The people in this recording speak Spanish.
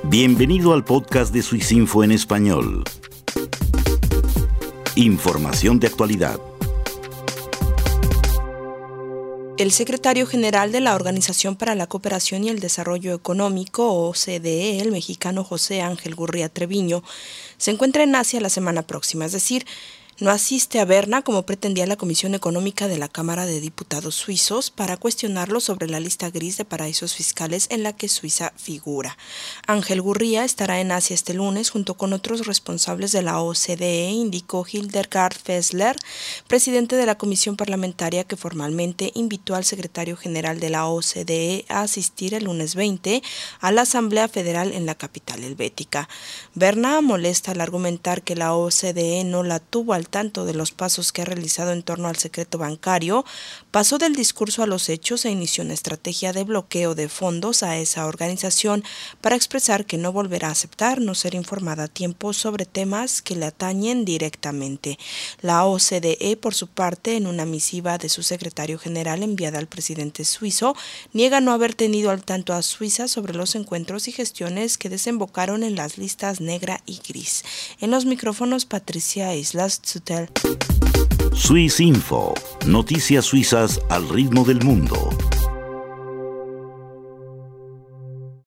Bienvenido al podcast de Swissinfo en español. Información de actualidad. El secretario general de la Organización para la Cooperación y el Desarrollo Económico, OCDE, el mexicano José Ángel Gurría Treviño, se encuentra en Asia la semana próxima, es decir, no asiste a Berna como pretendía la Comisión Económica de la Cámara de Diputados suizos para cuestionarlo sobre la lista gris de paraísos fiscales en la que Suiza figura. Ángel Gurría estará en Asia este lunes junto con otros responsables de la OCDE, indicó Hildegard Fessler, presidente de la comisión parlamentaria que formalmente invitó al secretario general de la OCDE a asistir el lunes 20 a la Asamblea Federal en la capital helvética. Berna molesta al argumentar que la OCDE no la tuvo al tanto de los pasos que ha realizado en torno al secreto bancario, pasó del discurso a los hechos e inició una estrategia de bloqueo de fondos a esa organización para expresar que no volverá a aceptar no ser informada a tiempo sobre temas que le atañen directamente. La OCDE, por su parte, en una misiva de su secretario general enviada al presidente suizo, niega no haber tenido al tanto a Suiza sobre los encuentros y gestiones que desembocaron en las listas negra y gris. En los micrófonos, Patricia Islas. Swissinfo, noticias suizas al ritmo del mundo.